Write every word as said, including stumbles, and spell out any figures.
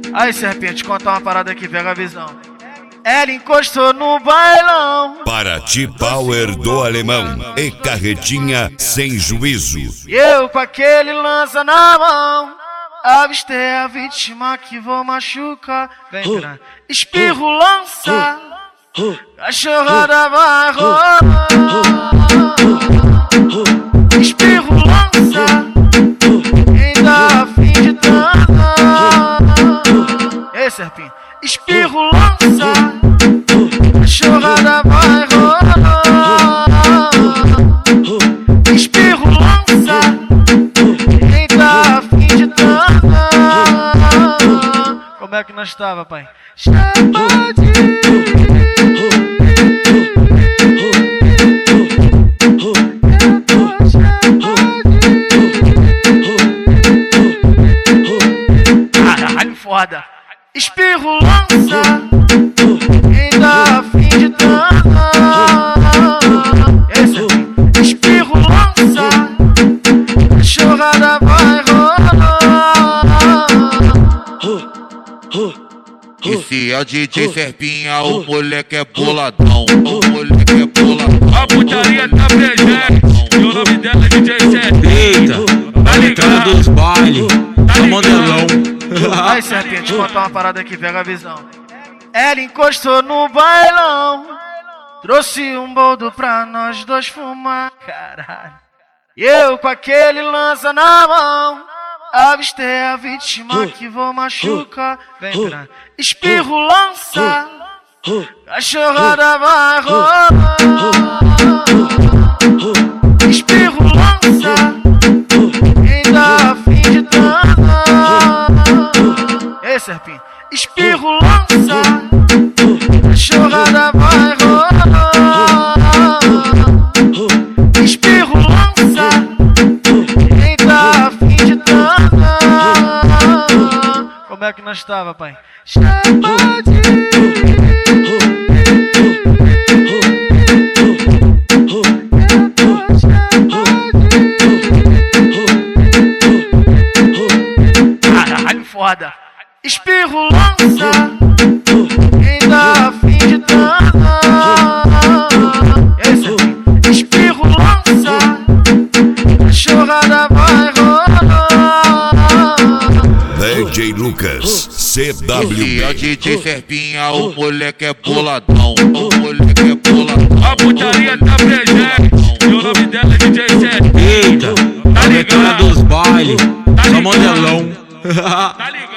Aí, Serpente, conta uma parada aqui, pega a visão. Ela encostou no bailão. Paraty Power do Alemão e carretinha sem juízo. E eu com aquele lança na mão, avistei a vítima que vou machucar. Vem pra espirro, lança, cachorrada vai rolar. Espirro, lança, quem dá a fim de dançar. Ei, Serpinho, espirro, lança, cachorrada vai rolar. Espirro, lança, quem tá a fim de dançar. Como é que nós tava, pai? Caralho, foda. Espirro, lança, quem dá a fim de dançar. Esse aqui, espirro, lança, cachorrada vai rolar. Esse é o D J Serpinha, o moleque é boladão, o moleque é boladão. A putaria tá presente, e o nome dela é D J Serpinha. Eita, a entrada dos bailes, tá modelão. Aí, Serpente, conta uma parada aqui, pega a visão. Ela encostou no bailão, trouxe um boldo pra nós dois fumar. Caralho. E eu com aquele lança na mão, avistei a vítima que vou machucar. Vem pra espirro, lança, cachorrada vai rolar. Espirro, lança, quem dá a fim de dançar. Ei, Serpinho, espirro, lança, cachorrada vai rolar. Espirro, lança, quem tá a fim de dançar. Como é que nós tava, pai? Caralho, foda. Espirro, lança, quem dá a fim de dançar. Esse aqui, espirro, lança, cachorrada vai rolar. D J Lucas, C W Esse é o D J Serpinha, o moleque é boladão, o moleque é boladão. A putaria tá presente, e o nome dela é D J Serpinha. Eita, Tá a entrada ligado? dos bailes, Tá tá ligado? modelão. Tá ligado?